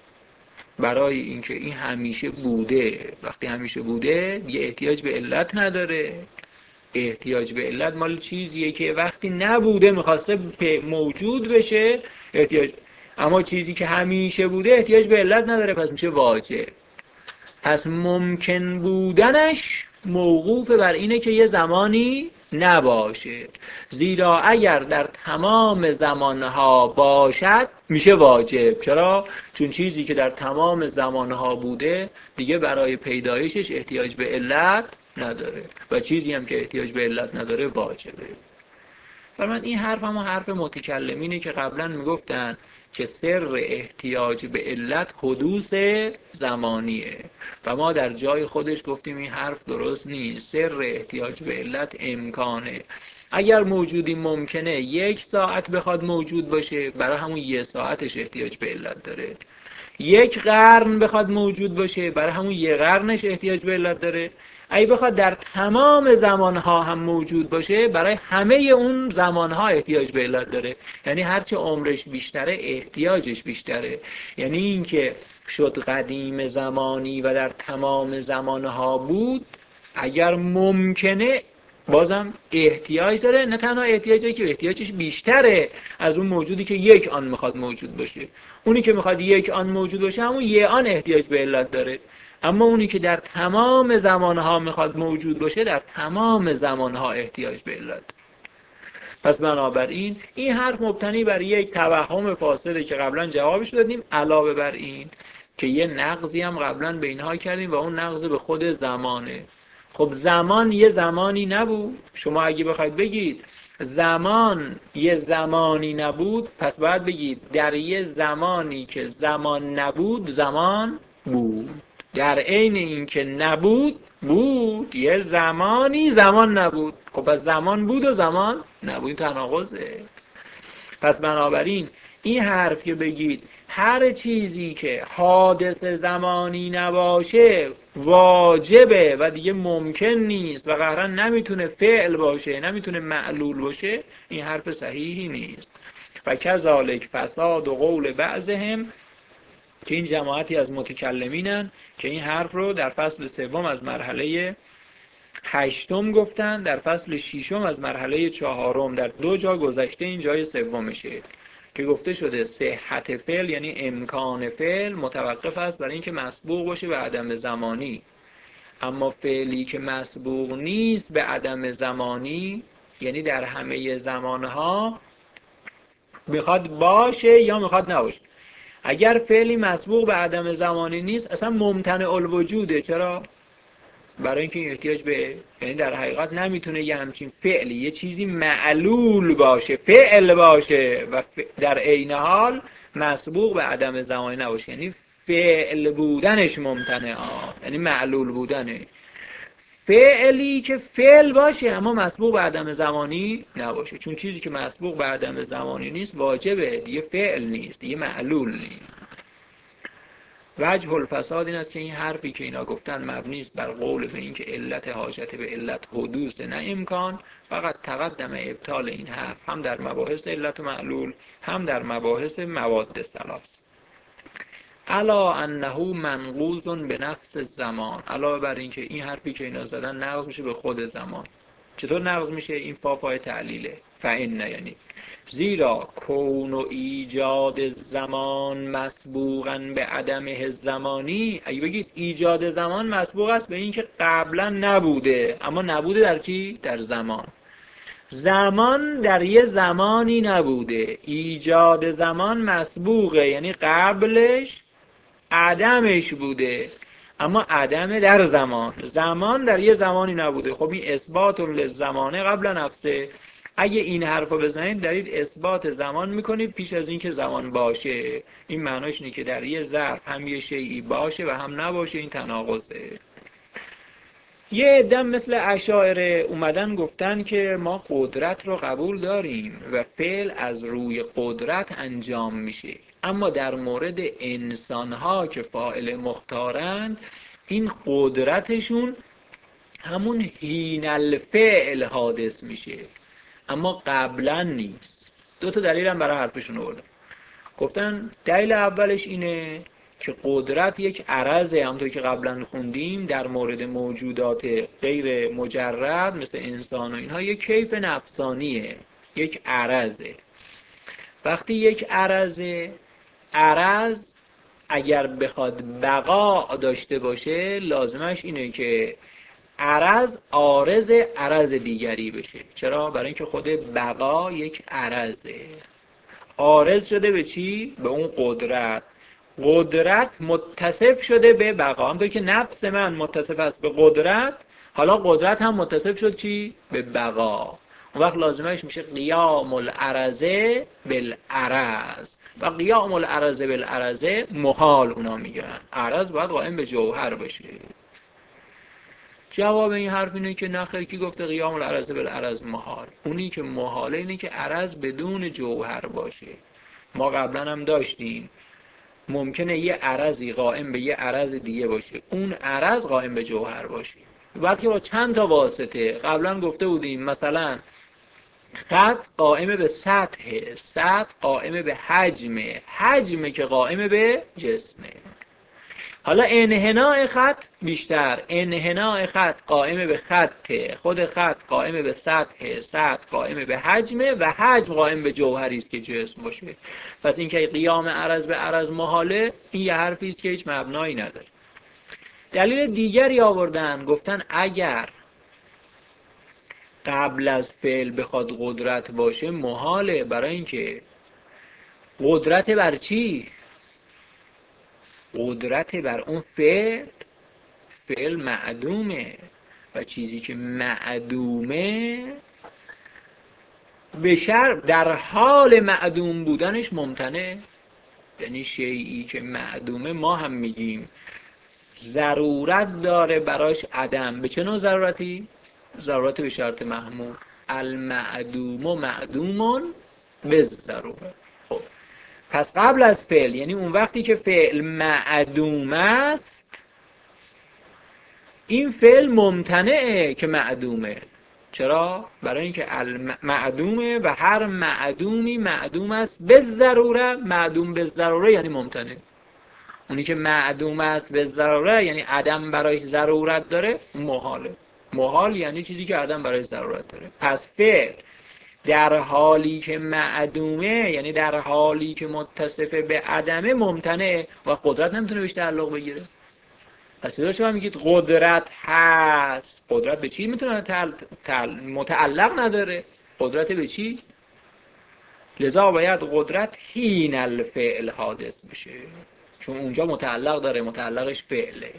S1: برای اینکه این همیشه بوده، وقتی همیشه بوده دیگه احتیاج به علت نداره. احتیاج به علت مال چیزیه که وقتی نبوده میخواسته موجود بشه احتیاج، اما چیزی که همیشه بوده احتیاج به علت نداره، پس میشه واجب. پس ممکن بودنش موقوف بر اینه که یه زمانی نباشه، زیرا اگر در تمام زمانها باشد میشه واجب. چرا؟ چون چیزی که در تمام زمانها بوده دیگه برای پیدایشش احتیاج به علت نداره و چیزی هم که احتیاج به علت نداره واجبه. فرمان این حرف هم حرف متکلمینه که قبلا میگفتن که سر احتیاج به علت حدوث زمانیه و ما در جای خودش گفتیم این حرف درست نیست. سر احتیاج به علت امکانه. اگر موجودی ممکنه 1 ساعت بخواد موجود باشه، برای همون 1 ساعتش احتیاج به علت داره. 1 قرن بخواد موجود باشه، برای همون 1 قرنش احتیاج به علت داره. اگه بخواد در تمام زمانها هم موجود باشه، برای همه اون زمانها احتیاج به علت داره. یعنی هرچه عمرش بیشتره احتیاجش بیشتره. یعنی این که شد قدیم زمانی و در تمام زمانها بود، اگر ممکنه بازم احتیاج داره. نه تنها احتیاجی که احتیاجش بیشتره از اون موجودی که 1 آن میخواد موجود باشه. اونی که میخواد 1 آن موجود باشه همون 1 آن احتیاج به علت داره، اما اونی که در تمام زمانها میخواد موجود باشه در تمام زمانها احتیاج به علت. پس بنابراین این حرف مبتنی بر یک توهم فاسده که قبلا جوابش دادیم، علاوه بر این که یه نقضی هم قبلا به اینها کردیم و اون نقض به خود زمانه. خب زمان یه زمانی نبود. شما اگه بخواید بگید زمان یه زمانی نبود، پس باید بگید در یه زمانی که زمان نبود زمان بود. در عین این که نبود بود، یه زمانی زمان نبود. خب پس زمان بود و زمان نبود، تناقضه. پس بنابراین این حرف که بگید هر چیزی که حادث زمانی نباشه واجبه و دیگه ممکن نیست و قهرا نمیتونه فعل باشه، نمیتونه معلول باشه، این حرف صحیحی نیست. و کذالک فساد و قول بعضهم، که این جماعتی از متکلمینن که این حرف رو در فصل 3 از مرحله 8 گفتن، در فصل 6 از مرحله 4، در 2 جا گذشته این جای 3 که گفته شده صحت فعل یعنی امکان فعل متوقف است بر اینکه مسبوق باشه به عدم زمانی، اما فعلی که مسبوق نیست به عدم زمانی یعنی در همه زمانها میخواد باشه یا میخواد نباشه. اگر فعلی مسبوق به عدم زمانی نیست اصلا ممتنع الوجوده. چرا؟ برای اینکه این احتیاج به، یعنی در حقیقت نمیتونه یه همچین فعلی یه چیزی معلول باشه، فعل باشه و در عین حال مسبوق به عدم زمانی نباشه. یعنی فعل بودنش ممتنعه، یعنی معلول بودنه. فعلی که فعل باشه اما مسبوق به عدم زمانی نباشه، چون چیزی که مسبوق به عدم زمانی نیست واجبه، دیگه فعل نیست، دیگه معلول نیست. وجه الفساد این است که این حرفی که اینا گفتن مبنی است بر قول به این که علت حاجت به علت حدوث نه امکان. فقط تقدم ابطال این حرف هم در مباحث علت و معلول هم در مباحث مواد ثلاث. الا انه منقوض به نفس زمان، علاوه بر این که این حرفی که اینا زدن نقض میشه به خود زمان. چطور نقض میشه؟ این فافای تعلیله. فإن یعنی زیرا کون و ایجاد زمان مسبوقاً به عدمه زمانی. اگه بگید ایجاد زمان مسبوق است به این که قبلا نبوده، اما نبوده در چی؟ در زمان. زمان در یه زمانی نبوده، ایجاد زمان مسبوقه یعنی قبلش عدمش بوده، اما عدم در زمان. زمان در یه زمانی نبوده. خب این اثبات للزمانه قبل نفسه. اگه این حرفو بزنید دارید اثبات زمان میکنید پیش از اینکه زمان باشه. این معناش اینه که در یه ظرف هم یه شیئی باشه و هم نباشه، این تناقضه. یه عده مثل اشاعره اومدن گفتن که ما قدرت رو قبول داریم و فعل از روی قدرت انجام میشه، اما در مورد انسان‌ها که فاعل مختارند این قدرتشون همون حین الفعل حادث میشه، اما قبلا نیست. دو تا دلیل هم برای حرفشون آوردن. گفتن دلیل اولش اینه که قدرت یک عرضه، همونطور که قبلا خوندیم در مورد موجودات غیر مجرد مثل انسان و اینها، یک کیف نفسانیه، یک عرضه. وقتی یک عرض اگر بخواد بقا داشته باشه، لازمش اینه که عرض عارض عرض دیگری بشه. چرا؟ برای اینکه خود بقا یک عرضه، عارض شده به چی؟ به اون قدرت. قدرت متصف شده به بقا. همونطور که نفس من متصف است به قدرت، حالا قدرت هم متصف شد چی؟ به بقا. اون وقت لازمش میشه قیام العرضه بالعرض. و قیام العرضه بالعرضه محال اونا میگن. عرض باید قائم به جوهر باشه. جواب این حرف اینه که نخیر، کی گفته قیام العرض بالعرض محال؟ اونی که محاله اینه که عرض بدون جوهر باشه. ما قبلا هم داشتیم ممکنه یه عرضی قائم به یه عرض دیگه باشه، اون عرض قائم به جوهر باشه، بلکه با چند تا واسطه. قبلا گفته بودیم مثلا خط قائم به سطح، سطح قائم به حجم که قائم به جسمه. حالا انحناء خط بیشتر، انحناء خط قائم به خط، خود خط قائم به سطح، سطح قائم به حجمه و حجم قائم به جوهری است که جسم باشه. پس این که قیام عرض به عرض محاله، این یه حرفی است که هیچ مبنایی نداره. دلیل دیگری آوردن، گفتن اگر قبل از فعل بخواد قدرت باشه محاله، برای اینکه قدرت بر چی؟ قدرت بر اون فعل معدومه، و چیزی که معدومه در حال معدوم بودنش ممتنع. یعنی شیئی که معدومه ما هم میگیم ضرورت داره براش عدم. به چه نوع ضرورتی؟ ضرورت به شرط محمول. المعدوم معدومون بالضروره. خب پس قبل از فعل، یعنی اون وقتی که فعل معدوم است، این فعل ممتنعه که معدومه. چرا؟ برای اینکه معدومه و هر معدومی معدوم است به ضروره. معدوم به ضروره یعنی ممتنع. اونی که معدوم است به ضروره یعنی عدم برایش ضرورت داره، محاله. محال یعنی چیزی که عدم برایش ضرورت داره. پس فعل در حالی که معدومه، یعنی در حالی که متصف به عدمه، ممتنع و قدرت نمیتونه بهش تعلق بگیره. پس چرا شما میگید قدرت هست؟ قدرت به چی میتونه متعلق نداره؟ قدرت به چی؟ لذا باید قدرت حین الفعل حادث بشه، چون اونجا متعلق داره، متعلقش فعله.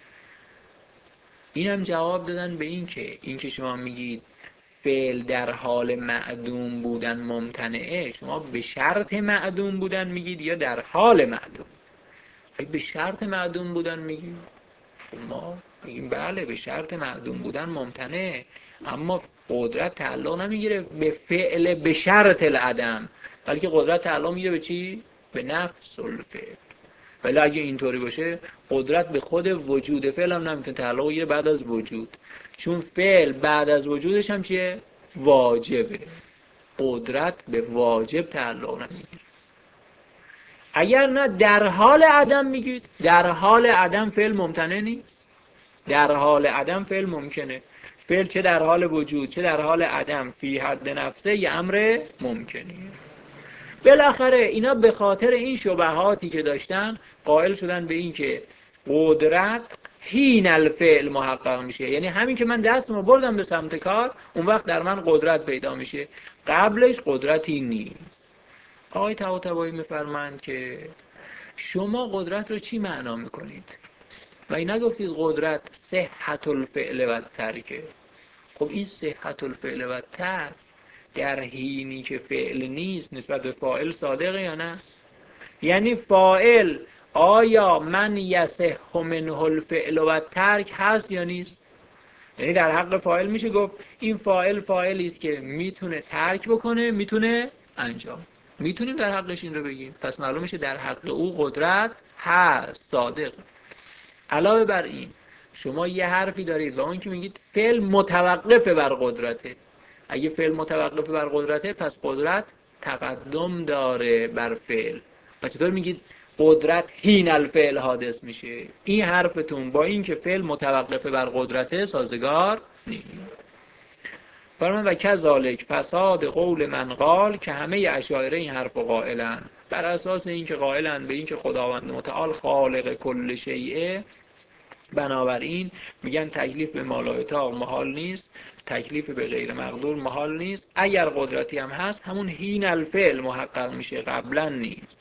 S1: اینم جواب دادن به این که شما میگید فعل در حال معدوم بودن ممتنعه، شما به شرط معدوم بودن میگید یا در حال معدوم؟ به شرط معدوم بودن میگید. ما میگیم بله به شرط معدوم بودن ممتنعه، اما قدرت تعلق نمیگیره به فعل به شرط العدم، بلکه قدرت تعلق میگیره به چی؟ به نفس الفعل. ولی اگه اینطوری باشه قدرت به خود وجود فعل هم نمیتونه تعلق بگیره بعد از وجود، چون فعل بعد از وجودش هم چیه؟ واجبه. قدرت به واجب تعلق نمیگیره. اگر نه در حال عدم میگید، در حال عدم فعل ممتنع نیست، در حال عدم فعل ممکنه. فعل چه در حال وجود چه در حال عدم فی حد نفسه یه امر ممکنیه. بالاخره اینا به خاطر این شبهاتی که داشتن قائل شدن به این که قدرت حین الفعل محقق میشه، یعنی همین که من دستمو بردم به سمت کار، اون وقت در من قدرت پیدا میشه، قبلش قدرتی نیست. آقای طباطبایی میفرمایند که شما قدرت رو چی معنا میکنید؟ و این نگفتید قدرت صحت الفعل و ترکه. خب این صحت الفعل و ترک در حینی که فعل نیست نسبت به فاعل صادقه یا نه؟ یعنی فاعل آیا من یصح منه الفعل و ترک هست یا نیست؟ یعنی در حق فاعل میشه گفت این فاعل فاعلی است که میتونه ترک بکنه، میتونه انجام. میتونیم در حقش این رو بگیم. پس معلوم میشه در حق او قدرت هست، صادق. علاوه بر این شما یه حرفی دارید و اون که میگید فعل متوقف بر قدرته. اگه فعل متوقف بر قدرته پس قدرت تقدم داره بر فعل. و چطور میگید قدرت حین الفعل حادث میشه؟ این حرفتون با این که فعل متوقف بر قدرته سازگار نیست. فرمان و کذالک فساد قول من قال، که همه اشاعره این حرف قائلن، بر اساس این که قائلن به این که خداوند متعال خالق کل شیء، بنابراین میگن تکلیف به مالایطاق محال نیست، تکلیف به غیر مقدور محال نیست. اگر قدرتی هم هست همون حین الفعل محقق میشه، قبلا نیست.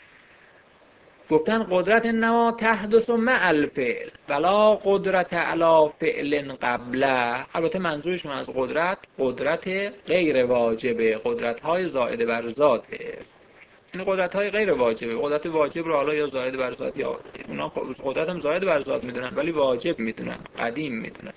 S1: گفتن قدرت انما تحدث مع الفعل ولا قدرت علی فعل قبله. البته منظورشون از قدرت غیر واجبه، قدرت های زائد بر ذاته. این قدرت های غیر واجبه. قدرت واجب رو حالا یا زائد بر ذات، یا اونا قدرت هم زائد بر ذات میدونن ولی واجب میدونن، قدیم میدونن.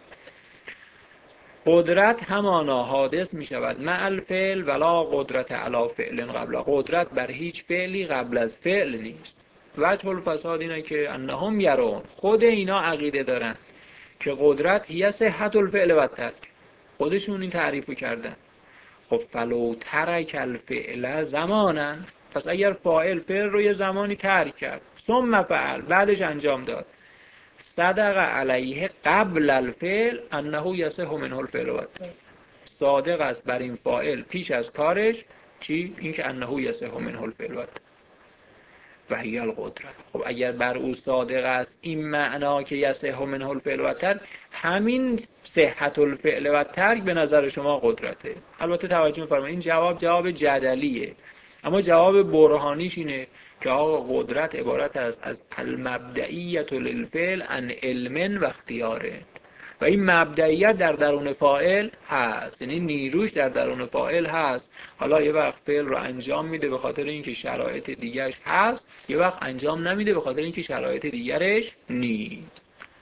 S1: قدرت همانا حادث میشود مع الفعل ولا قدرت علی فعل قبله. قدرت بر هیچ فعلی قبل از فعل نیست. وجه الفساد اینه که انهم یرون، خود اینا عقیده دارن که قدرت هی صحت الفعل و ترک. خودشون این تعریفو کردن. خب فلو ترک الفعل زمانا، پس اگر فاعل فعل رو یه زمانی ترک کرد ثم فعل بعدش انجام داد، صدق علیه قبل الفعل انه یصح منه الفعل و ترک، صادق است بر این فاعل پیش از کارش چی؟ این که انه یصح منه الفعل و ترک و هی القدرت. خب اگر بر او صادق است این معنا که یصح منه الفعل و ترک، همین صحت الفعل و ترک به نظر شما قدرته. البته توجه فرمایید این جواب جدلیه، اما جواب برهانیش اینه که آقا قدرت عبارت است از المبدئیت للفعل عن علم و اختیاره، و این مبدئیت در درون فاعل هست، یعنی نیروش در درون فاعل هست. حالا یه وقت فعل رو انجام میده به خاطر اینکه شرایط دیگرش هست، یه وقت انجام نمیده به خاطر اینکه شرایط دیگرش نیست.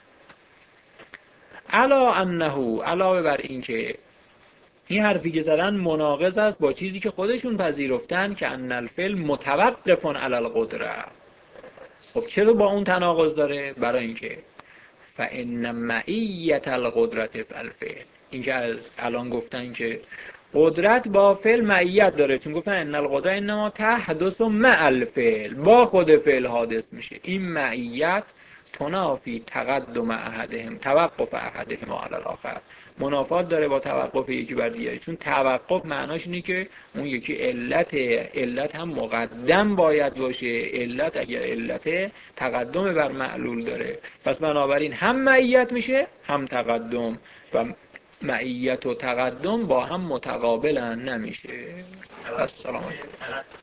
S1: علاوه بر این که این حرفی که زدن مناقض است با چیزی که خودشون پذیرفتن که ان الفعل متوقف علی القدره. خب چرا با اون تناقض داره؟ برای اینکه فان معیت القدرت فی الفعل، این که الان گفتن که قدرت با فعل معیت داره، چون گفتن ان القدره انما تحدث مع الفعل، با خود فعل حادث میشه. این معیت تنافی تقدم احدهم توقف احدهم علی الاخر، منافات داره با توقف یکی بر دیگری. چون توقف معناش اینه که اون یکی علت هم مقدم باید باشه. علت اگر علت تقدم بر معلول داره، پس بنابراین هم معیت میشه هم تقدم، و معیت و تقدم با هم متقابلن نمیشه. السلام علیکم.